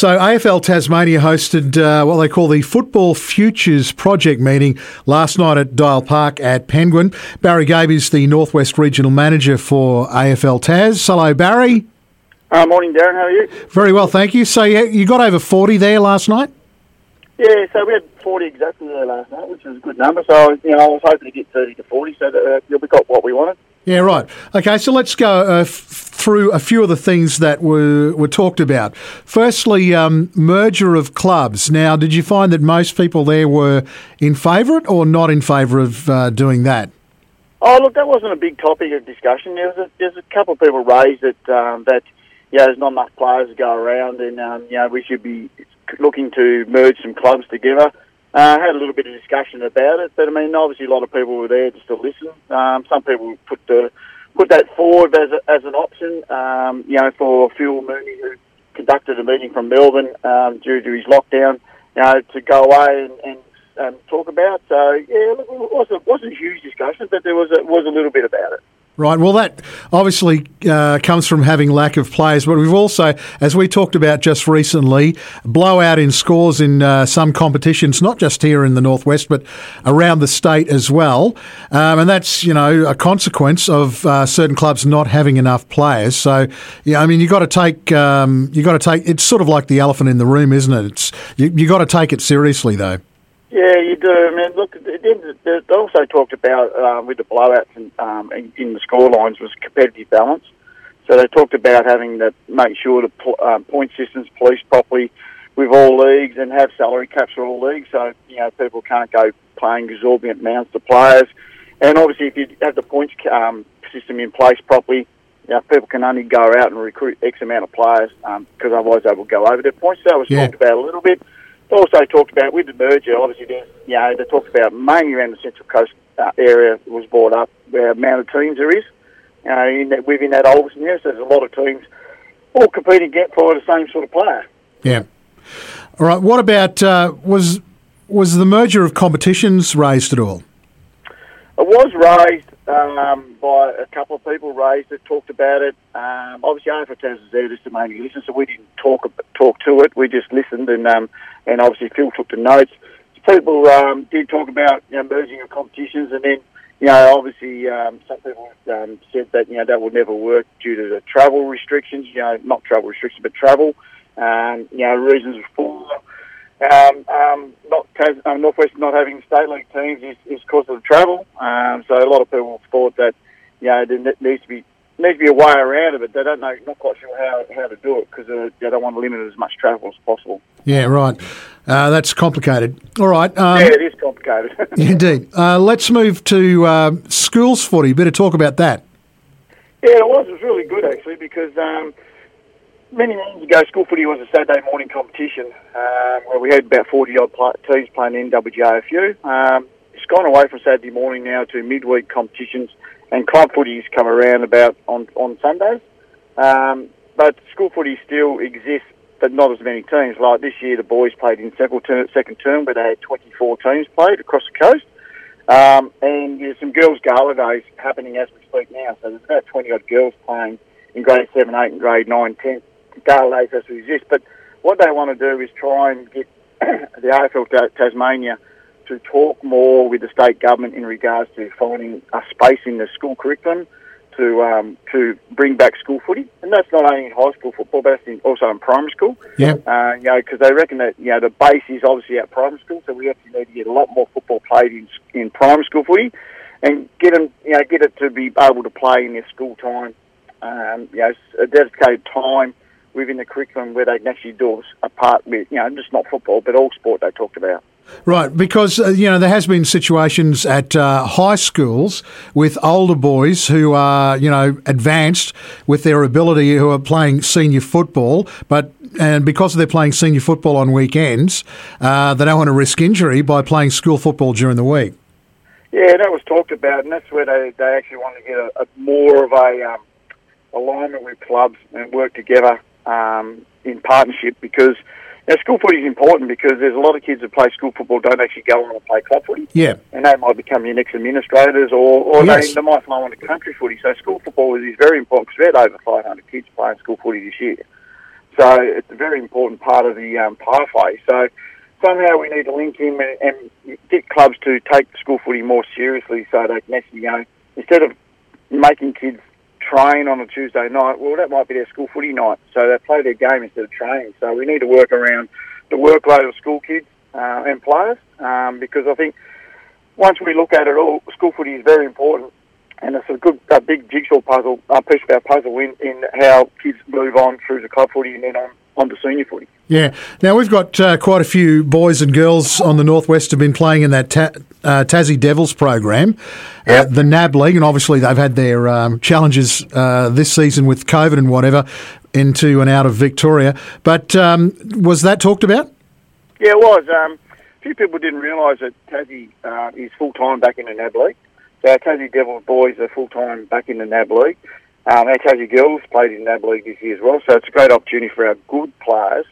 So AFL Tasmania hosted what they call the Football Futures Project meeting last night at Dial Park at Penguin. Barry Gabe is the Northwest Regional Manager for AFL Tas. Hello, Barry. Morning, Darren. How are you? Very well, thank you. So you got over 40 there last night? Yeah, so we had 40 exactly there last night, which was a good number. So, I was hoping to get 30 to 40, so that, we got what we wanted. Yeah, right. Okay, so let's go through a few of the things that were talked about. Firstly, merger of clubs. Now, did you find that most people there were in favour or not in favour of doing that? Oh, look, that wasn't a big topic of discussion. There's a couple of people raised that there's not enough players to go around, and we should be looking to merge some clubs together. Had a little bit of discussion about it, but I mean, obviously, a lot of people were there just to listen. Some people put that forward as an option. For Phil Mooney, who conducted a meeting from Melbourne due to his lockdown, to go away and talk about. So yeah, look, it wasn't a huge discussion, but there was a little bit about it. Right, well that obviously comes from having lack of players, but we've also, as we talked about just recently, blowout in scores in some competitions, not just here in the Northwest, but around the state as well. And that's, a consequence of certain clubs not having enough players. So, you got to take, it's sort of like the elephant in the room, isn't it? You got to take it seriously though. Yeah, you do. I mean, look, they also talked about, with the blowouts in the score lines, was competitive balance. So they talked about having to make sure the point systems policed properly with all leagues and have salary caps for all leagues, so, people can't go paying exorbitant amounts of players. And obviously, if you have the points system in place properly, people can only go out and recruit X amount of players, because otherwise they will go over their points. So that was talked about a little bit. Also talked about with the merger, obviously, they talked about mainly around the Central Coast area was brought up, the amount of teams there is within that Olsen area. So there's a lot of teams all competing for the same sort of player. Yeah. All right. What about was the merger of competitions raised at all? It was raised by a couple of people. Talked about it. Obviously, AFL Tas was there just to mainly listen, so we didn't talk to it. We just listened, and obviously Phil took the notes. People did talk about merging of competitions, and then obviously some people said that that will never work due to the travel restrictions. Not travel restrictions, but travel. Reasons for. Northwest not having state league teams is because of the travel. So a lot of people thought that there needs to be a way around it, but they not quite sure how to do it because they don't want to limit as much travel as possible. Yeah, right. That's complicated. All right. Yeah, it is complicated. Indeed. Let's move to schools footy. Better talk about that. Yeah, it was really good actually because many years ago, school footy was a Saturday morning competition where we had about 40-odd teams playing in NWJFU. It's gone away from Saturday morning now to midweek competitions, and club footies come around about on Sundays. But school footy still exists, but not as many teams. Like this year, the boys played in second term where they had 24 teams played across the coast. And there's some girls' gala days happening as we speak now. So there's about 20-odd girls playing in grade 7, 8 and grade 9, 10. Gala days as we exist, but what they want to do is try and get the AFL Tasmania to talk more with the state government in regards to finding a space in the school curriculum to bring back school footy, and that's not only in high school football, but also in primary school. Yeah. Because they reckon that the base is obviously at primary school, so we actually need to get a lot more football played in primary school footy, and get it to be able to play in their school time. A dedicated time within the curriculum where they can actually do a part with, just not football, but all sport they talked about. Right, because, there has been situations at high schools with older boys who are, advanced with their ability, who are playing senior football, and because they're playing senior football on weekends, they don't want to risk injury by playing school football during the week. Yeah, that was talked about, and that's where they actually want to get a more of a alignment with clubs and work together in partnership, because school footy is important because there's a lot of kids that play school football don't actually go on and play club footy. Yeah. And they might become your next administrators or yes. they might flow on to country footy. So school football is very important because we had over 500 kids playing school footy this year. So it's a very important part of the pathway. So somehow we need to link in and get clubs to take school footy more seriously, so they can actually, instead of making kids train on a Tuesday night, well, that might be their school footy night. So they play their game instead of training. So we need to work around the workload of school kids and players, because I think once we look at it all, school footy is very important. And it's a big jigsaw puzzle, piece of our puzzle in how kids move on through the club footy and then on to senior footy. Yeah. Now, we've got quite a few boys and girls on the Northwest have been playing in that Tassie Devils program, the NAB League, and obviously they've had their challenges this season with COVID and whatever into and out of Victoria. But was that talked about? Yeah, it was. A few people didn't realise that Tassie is full-time back in the NAB League. So our Tassie Devils boys are full-time back in the NAB League. Our Tassie girls played in the NAB League this year as well, so it's a great opportunity for our good players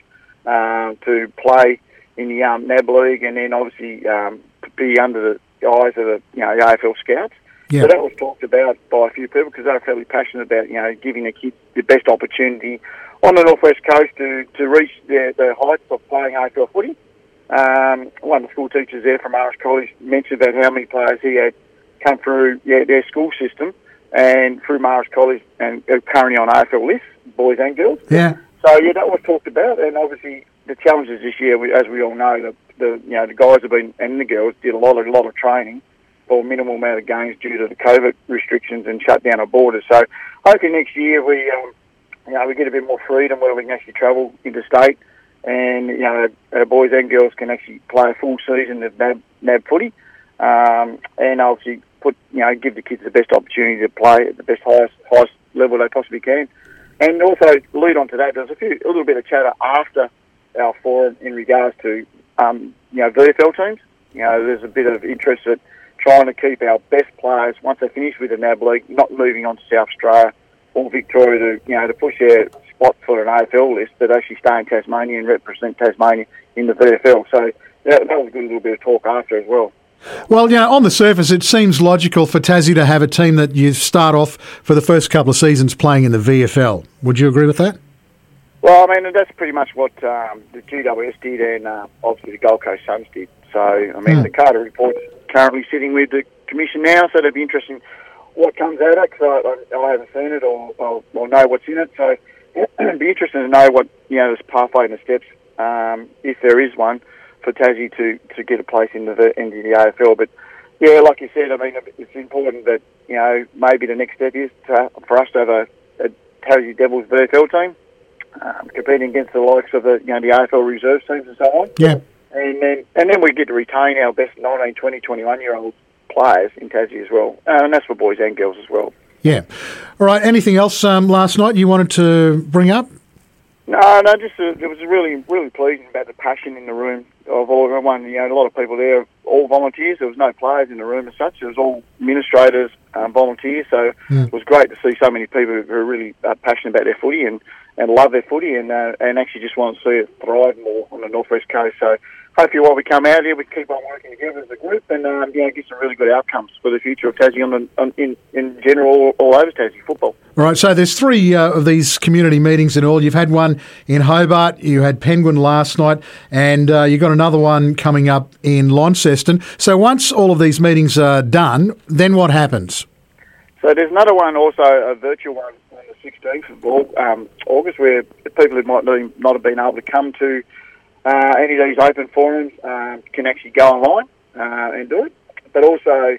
to play in the NAB League and then obviously be under the eyes of the AFL scouts. Yeah. So that was talked about by a few people because they were fairly passionate about giving the kids the best opportunity on the Northwest Coast to reach the heights of playing AFL footy. One of the school teachers there from Marist College mentioned about how many players he had come through their school system and through Marist College and are currently on AFL lists, boys and girls. Yeah. So that was talked about, and obviously the challenges this year, as we all know, the guys have been and the girls did a lot of training for a minimal amount of games due to the COVID restrictions and shutdown of borders. So hopefully next year we get a bit more freedom where we can actually travel interstate, and our boys and girls can actually play a full season of NAB footy, and obviously give the kids the best opportunity to play at the best highest level they possibly can. And also lead on to that, there's a little bit of chatter after our forum in regards to VFL teams. There's a bit of interest at trying to keep our best players once they finish with the NAB League, not moving on to South Australia or Victoria to push their spot for an AFL list, but actually stay in Tasmania and represent Tasmania in the VFL. So that was a good little bit of talk after as well. Well, on the surface, it seems logical for Tassie to have a team that you start off for the first couple of seasons playing in the VFL. Would you agree with that? Well, I mean, that's pretty much what the GWS did and obviously the Gold Coast Suns did. So, I mean, the Carter Report's currently sitting with the Commission now, so it'll be interesting what comes out of it, because I haven't seen it or know what's in it. So it'd be interesting to know what, this pathway and the steps, if there is one, for Tassie to get a place in the AFL. But yeah, like you said, I mean, it's important that maybe the next step is for us to have a Tassie Devils VFL team competing against the likes of the AFL reserve teams and so on. Yeah, and then we get to retain our best 19, 20, 21-year-old players in Tassie as well, and that's for boys and girls as well. Yeah. All right. Anything else last night you wanted to bring up? No, just it was really, really pleasing about the passion in the room of everyone. A lot of people there, all volunteers. There was no players in the room as such. It was all administrators, volunteers. So It was great to see so many people who are really passionate about their footy and love their footy and actually just want to see it thrive more on the Northwest Coast. So hopefully while we come out here, we keep on working together as a group and get some really good outcomes for the future of Tassie in general all over Tassie football. All right, so there's 3 of these community meetings in all. You've had one in Hobart, you had Penguin last night, and you've got another one coming up in Launceston. So once all of these meetings are done, then what happens? So there's another one also, a virtual one on the 16th of August, where people who might not have been able to come to any of these open forums can actually go online and do it. But also,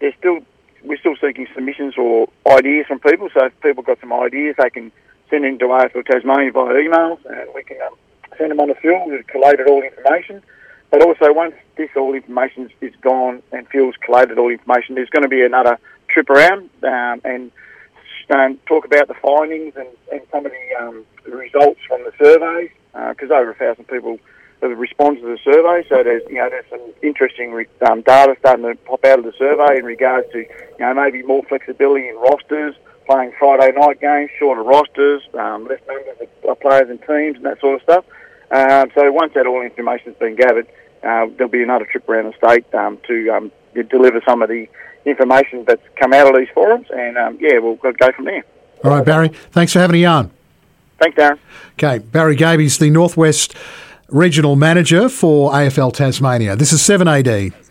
we're still seeking submissions or ideas from people. So if people got some ideas, they can send them to AFL Tasmania via emails, and we can send them on the field. We've collated all information. But also, once this all information is gone and Phil's collated all information, there's going to be another trip around and talk about the findings and some of the results from the surveys, because over 1,000 people have responded to the survey. So there's some interesting data starting to pop out of the survey in regards to maybe more flexibility in rosters, playing Friday night games, shorter rosters, less numbers of players and teams, and that sort of stuff. So once that all information's been gathered, there'll be another trip around the state to deliver some of the information that's come out of these forums, and we'll go from there. All right, Barry, thanks for having a yarn. Thanks, Darren. Okay, Barry Gaby's the Northwest Regional Manager for AFL Tasmania. This is 7AD.